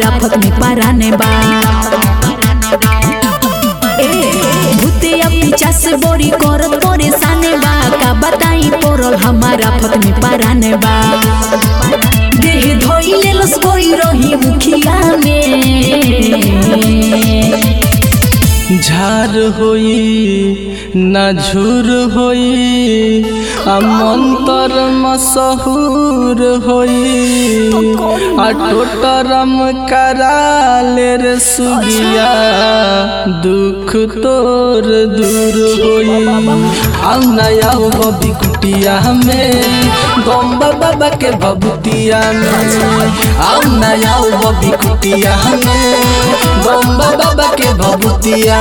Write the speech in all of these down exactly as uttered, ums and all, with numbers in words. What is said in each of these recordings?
हमारा फत में पराने बा भूतिया पीछा से बोरी करत परेशाने बा का बताई पोरल हमारा फत में पराने बा देह धोइले लस कोई रही मुखिया में झार होई ना झूर होई आ मंतर मशहूर होई आ टोटरम कराले रे सुगिया दुख तोर दूर होई आउ नया बबी कुटिया में गम्बा बाबा के भभूतिया में आउ नया बबी कुटिया में गम्बा बाबा के भभूतिया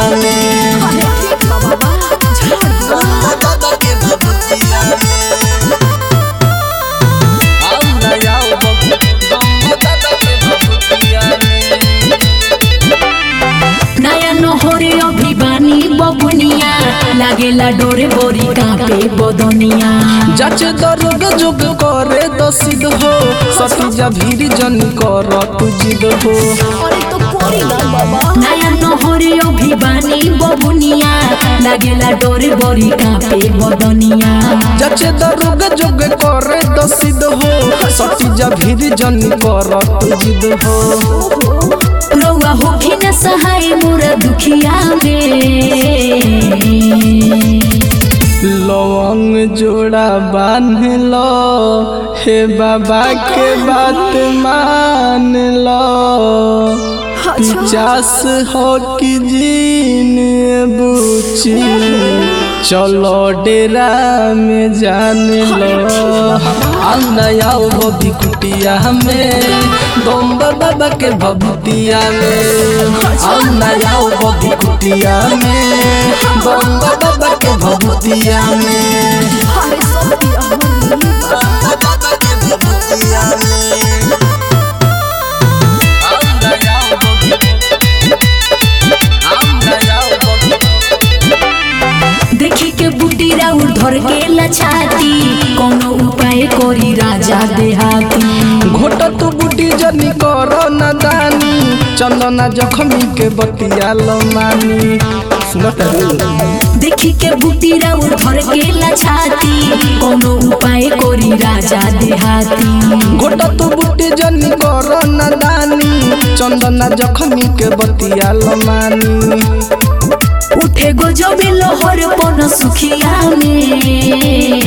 नया नहरे अभिमानी बबुनिया लागेला डोरे बोरी कापे बदनिया जच दरोग जुग करे दसिद हो सती जा भीड़ जन कर तू जिद हो नया नहरे अभिमानी बबुनिया लागेला डोरे बोरी कापे बदनिया जच दरोग जुग करे दसिद हो सती जा भीड़ जन कर तू जिद हो रौआ होखी न सहाय मोरा दुखिया में लवंग जोड़ा बांध लो हे बाबा के बात मान लो पिचास हो कि जीन बुची चलो डेरा में जान लो आउ नया बबी कुटिया में गम्बा बाबा के भभूतिया में आउ नया बबी कुटिया में गम्बा बाबा के भभूतिया में देखी के बूटी राउर धर के लछाती कोनो उपाय कोरी राजा देहाती घोट तू बूटी जनी करो न दानी चंदना जखमी के बतिया लमानी देखी के बूटी राउर धर के लछाती कोनो उपाय कोरी राजा देहाती घोट तू बूटी जनी करो न दानी चंदना जखमी के बतिया लमानी उठे गजबे लहर पन सुखिया में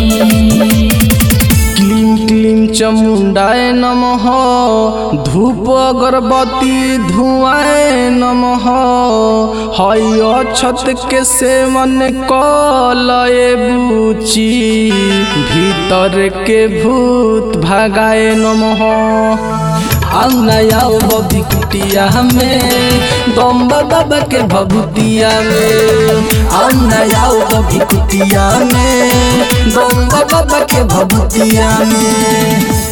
क्लीम क्लीम चमुंडाए नमः धूप अगरबत्ती धुआए नमः हय छत के सेवन कलए बूची भीतर के भूत भगाए नमः आउ नया बबी कुटिया में गम्बा बाबा के भभूतिया में आउ नया बबी कुटिया में गम्बा बाबा के भभूतिया में।